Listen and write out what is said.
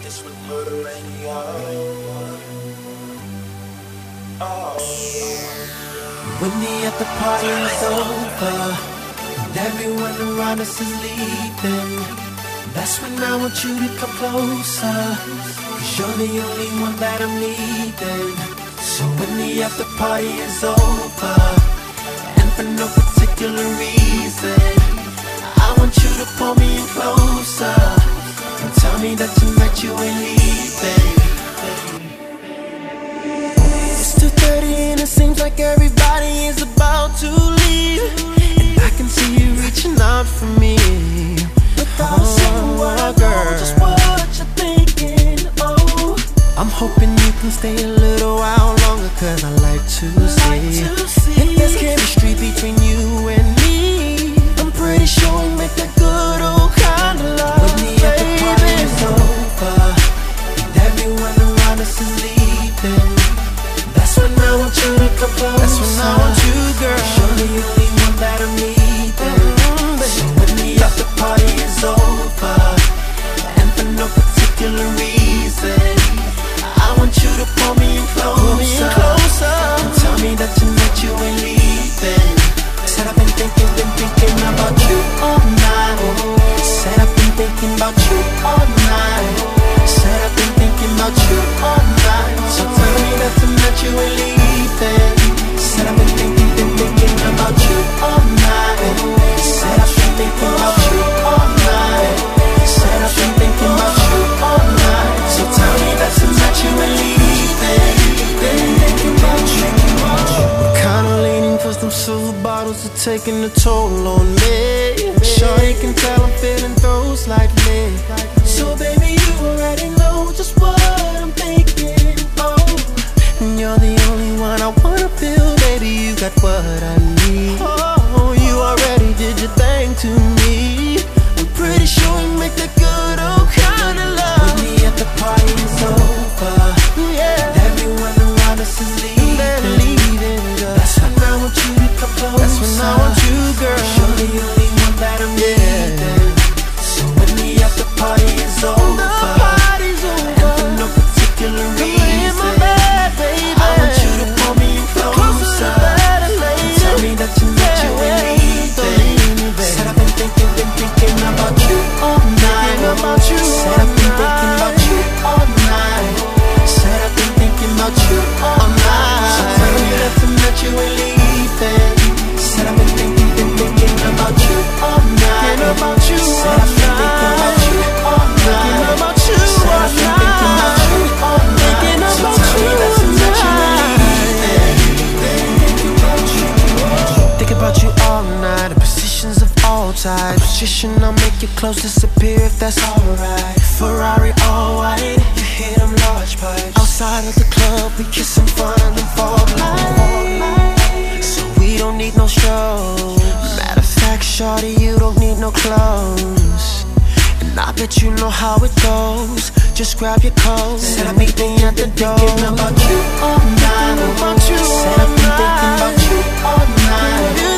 this with murder and oh. When the after party is over and everyone around us is leaving, that's when I want you to come closer, 'cause you're the only one that I'm needing. So when the after party is over, and for no particular reason, I want you to pull me in closer and tell me that tonight you ain't leaving. It's 2:30 and it seems like everybody is about to leave, and I can see you reaching out for me. Without a single word, girl, just what you're thinking, oh. I'm hoping you can stay a little while longer, 'cause I like to see if there's chemistry between you and me. I'm pretty sure we make that good old kind of love. When the after party is over and everyone around us is leaving, that's when I want you to come close. That's when I want you, girl. You're the only one that I'm needing. So when the after party is over, and for no particular reason, I want you to pull me in closer, and tell me that tonight you ain't leaving. Said I've been thinking about you all night. Said I've been thinking about you all night. Said I've been thinking about you all night. So tell me that tonight you ain't leaving. Said I've been thinking about you all night. Said I've been thinking about you all night. Said I've been thinking about you all night. So tell me that tonight you ain't leaving. Thinking about you. I'm kinda leaning 'cause them silver bottles are taking a toll on me. Sure you can tell I'm feeling throws slightly. So baby, you already know just what I'm thinking, oh. And you're the only one I wanna feel, baby, you got what I need. Oh, you already did your thing to me. I'm pretty sure we make that good old kind of love. When the after party is over, yeah, and everyone around us is leaving, that's when I want you to come closer. That's when I want you, girl. You're the only one that I'm needing. So when the after party is over, and for no particular reason, I want you to pull me in closer and tell me that tonight you ain't leaving. Said I've been thinking about you all night. Said I've been thinking about you all night. Said I've been thinking about you all night. So tell me that tonight you ain't leaving. Said I've been thinking about you all night. Said I've been thinking about you all night. Said I've been thinking about you all night. So tell me that tonight you ain't leaving. Think about you all night. The positions of all types. Position I'll make you close, disappear if that's alright. Ferrari all white, you hear them large pipes. Outside of the club, we kiss in front of them fog lights. So we don't need no shows. Matter of fact, shorty, you don't need no clothes. And I bet you know how it goes. Just grab your coat. Said I've been thinking at the door. Thinking about you all night. Said I've been thinking about you all night.